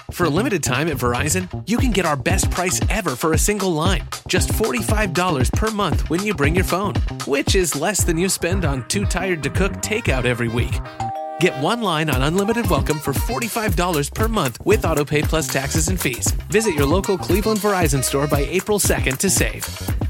For a limited time at Verizon, you can get our best price ever for a single line. Just $45 per month when you bring your phone, which is less than you spend on Too Tired to Cook takeout every week. Get one line on Unlimited Welcome for $45 per month with AutoPay plus taxes and fees. Visit your local Cleveland Verizon store by April 2nd to save.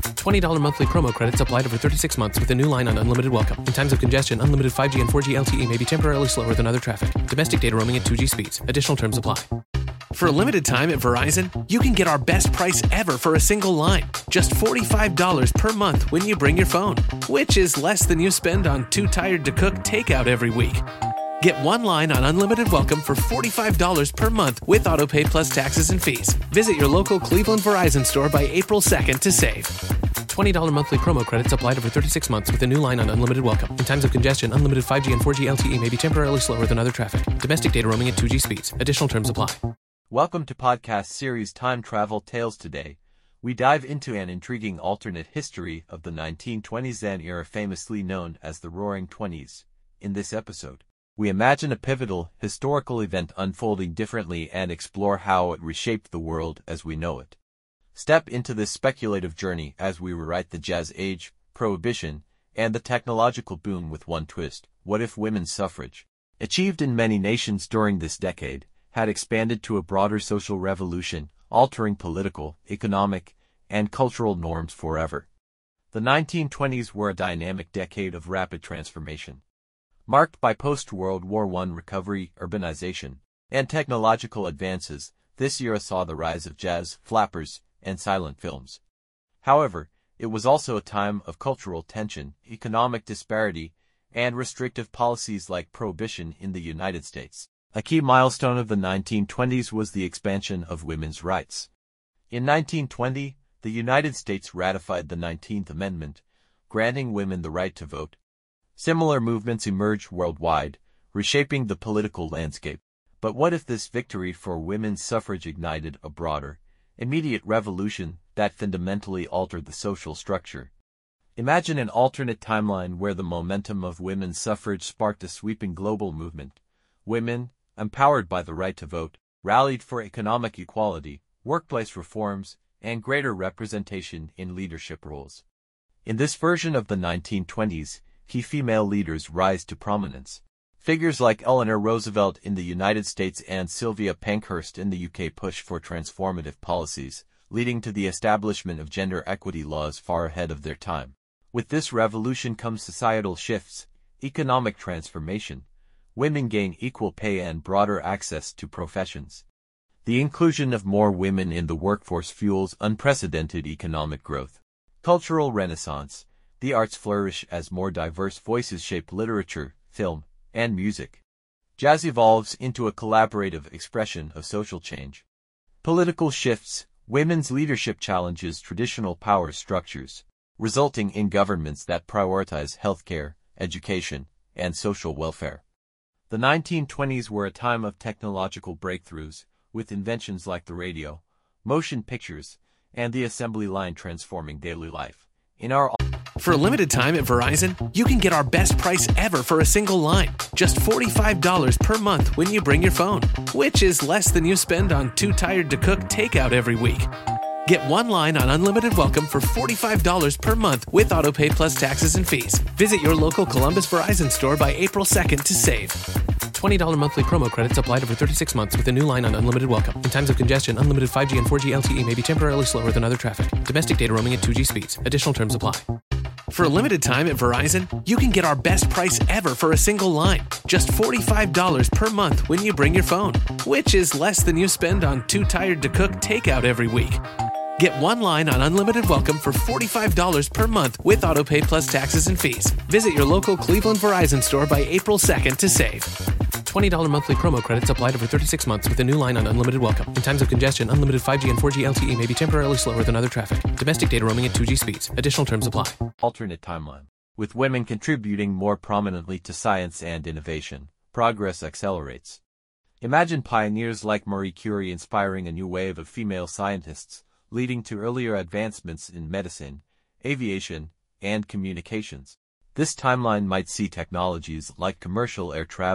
$20 monthly promo credits applied over 36 months with a new line on Unlimited Welcome. In times of congestion, unlimited 5G and 4G LTE may be temporarily slower than other traffic. Domestic data roaming at 2G speeds. Additional terms apply. For a limited time at Verizon, you can get our best price ever for a single line. Just $45 per month when you bring your phone, which is less than you spend on Too Tired to Cook takeout every week. Get one line on Unlimited Welcome for $45 per month with AutoPay plus taxes and fees. Visit your local Cleveland Verizon store by April 2nd to save. $20 monthly promo credits applied over 36 months with a new line on Unlimited Welcome. In times of congestion, unlimited 5G and 4G LTE may be temporarily slower than other traffic. Domestic data roaming at 2G speeds. Additional terms apply. Welcome to podcast series Time Travel Tales. Today, we dive into an intriguing alternate history of the 1920s and era, famously known as the Roaring Twenties. In this episode, we imagine a pivotal historical event unfolding differently and explore how it reshaped the world as we know it. Step into this speculative journey as we rewrite the Jazz Age, Prohibition, and the technological boom with one twist. What if women's suffrage, achieved in many nations during this decade, had expanded to a broader social revolution, altering political, economic, and cultural norms forever? The 1920s were a dynamic decade of rapid transformation, marked by post-World War I recovery, urbanization, and technological advances. This era saw the rise of jazz, flappers, and silent films. However, it was also a time of cultural tension, economic disparity, and restrictive policies like prohibition in the United States. A key milestone of the 1920s was the expansion of women's rights. In 1920, the United States ratified the 19th Amendment, granting women the right to vote. Similar movements emerged worldwide, reshaping the political landscape. But what if this victory for women's suffrage ignited a broader, immediate revolution that fundamentally altered the social structure? Imagine an alternate timeline where the momentum of women's suffrage sparked a sweeping global movement. Women, empowered by the right to vote, rallied for economic equality, workplace reforms, and greater representation in leadership roles. In this version of the 1920s, key female leaders rise to prominence. Figures like Eleanor Roosevelt in the United States and Sylvia Pankhurst in the UK push for transformative policies, leading to the establishment of gender equity laws far ahead of their time. With this revolution comes societal shifts, economic transformation. Women gain equal pay and broader access to professions. The inclusion of more women in the workforce fuels unprecedented economic growth. Cultural renaissance. The arts flourish as more diverse voices shape literature, film, and music. Jazz evolves into a collaborative expression of social change. Political shifts. Women's leadership challenges traditional power structures, resulting in governments that prioritize healthcare, education, and social welfare. The 1920s were a time of technological breakthroughs, with inventions like the radio, motion pictures, and the assembly line transforming daily life. For a limited time at Verizon, you can get our best price ever for a single line. Just $45 per month when you bring your phone, which is less than you spend on Too Tired to Cook takeout every week. Get one line on Unlimited Welcome for $45 per month with AutoPay plus taxes and fees. Visit your local Columbus Verizon store by April 2nd to save. $20 monthly promo credits applied over 36 months with a new line on Unlimited Welcome. In times of congestion, unlimited 5G and 4G LTE may be temporarily slower than other traffic. Domestic data roaming at 2G speeds. Additional terms apply. For a limited time at Verizon, you can get our best price ever for a single line. Just $45 per month when you bring your phone, which is less than you spend on Too Tired to Cook takeout every week. Get one line on Unlimited Welcome for $45 per month with AutoPay plus taxes and fees. Visit your local Cleveland Verizon store by April 2nd to save. $20 monthly promo credits applied over 36 months with a new line on Unlimited Welcome. In times of congestion, unlimited 5G and 4G LTE may be temporarily slower than other traffic. Domestic data roaming at 2G speeds. Additional terms apply. Alternate timeline. With women contributing more prominently to science and innovation, progress accelerates. Imagine pioneers like Marie Curie inspiring a new wave of female scientists, leading to earlier advancements in medicine, aviation, and communications. This timeline might see technologies like commercial air travel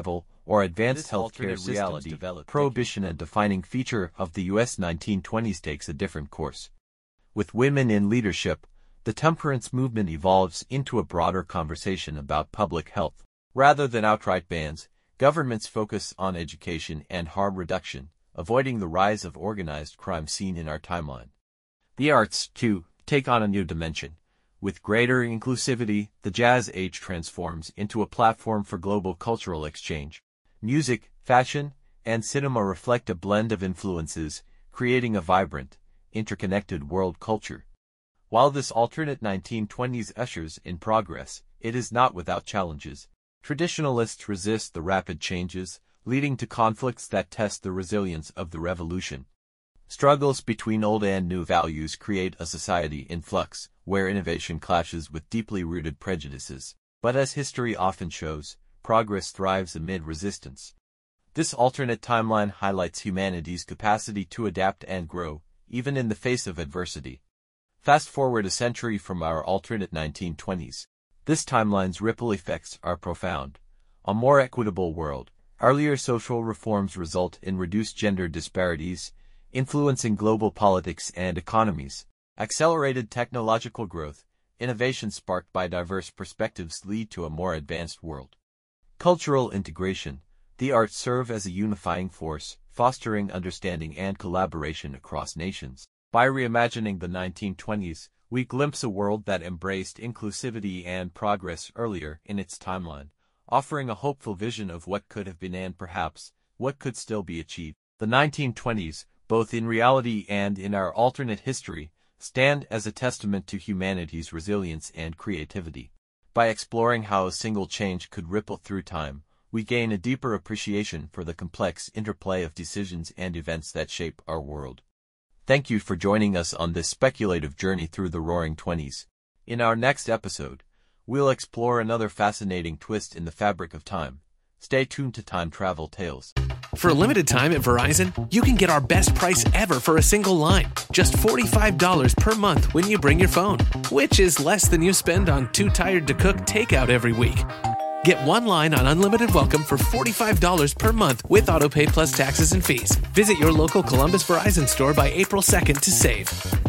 or advanced healthcare reality, prohibition a defining feature of the U.S. 1920s takes a different course. With women in leadership, the temperance movement evolves into a broader conversation about public health. Rather than outright bans, governments focus on education and harm reduction, avoiding the rise of organized crime seen in our timeline. The arts, too, take on a new dimension. With greater inclusivity, the jazz age transforms into a platform for global cultural exchange. Music, fashion, and cinema reflect a blend of influences, creating a vibrant, interconnected world culture. While this alternate 1920s ushers in progress, it is not without challenges. Traditionalists resist the rapid changes, leading to conflicts that test the resilience of the revolution. Struggles between old and new values create a society in flux, where innovation clashes with deeply rooted prejudices. But as history often shows, progress thrives amid resistance. This alternate timeline highlights humanity's capacity to adapt and grow, even in the face of adversity. Fast forward a century from our alternate 1920s. This timeline's ripple effects are profound. A more equitable world. Earlier social reforms result in reduced gender disparities, influencing global politics and economies. Accelerated technological growth, innovation sparked by diverse perspectives lead to a more advanced world. Cultural integration. The arts serve as a unifying force, fostering understanding and collaboration across nations. By reimagining the 1920s, we glimpse a world that embraced inclusivity and progress earlier in its timeline, offering a hopeful vision of what could have been and perhaps what could still be achieved. The 1920s, both in reality and in our alternate history, stand as a testament to humanity's resilience and creativity. By exploring how a single change could ripple through time, we gain a deeper appreciation for the complex interplay of decisions and events that shape our world. Thank you for joining us on this speculative journey through the Roaring Twenties. In our next episode, we'll explore another fascinating twist in the fabric of time. Stay tuned to Time Travel Tales. For a limited time at Verizon, you can get our best price ever for a single line. Just $45 per month when you bring your phone, which is less than you spend on Too Tired to Cook takeout every week. Get one line on Unlimited Welcome for $45 per month with AutoPay plus taxes and fees. Visit your local Columbus Verizon store by April 2nd to save.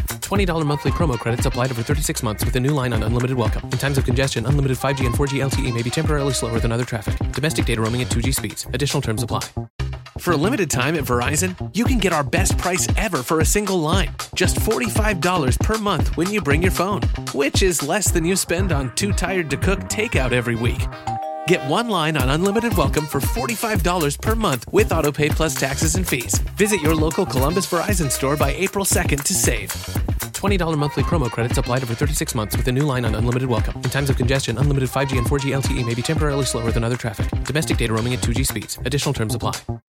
$20 monthly promo credits applied over 36 months with a new line on Unlimited Welcome. In times of congestion, unlimited 5G and 4G LTE may be temporarily slower than other traffic. Domestic data roaming at 2G speeds. Additional terms apply. For a limited time at Verizon, you can get our best price ever for a single line. Just $45 per month when you bring your phone, which is less than you spend on Too Tired to Cook takeout every week. Get one line on Unlimited Welcome for $45 per month with AutoPay plus taxes and fees. Visit your local Columbus Verizon store by April 2nd to save. $20 monthly promo credits applied over 36 months with a new line on Unlimited Welcome. In times of congestion, unlimited 5G and 4G LTE may be temporarily slower than other traffic. Domestic data roaming at 2G speeds. Additional terms apply.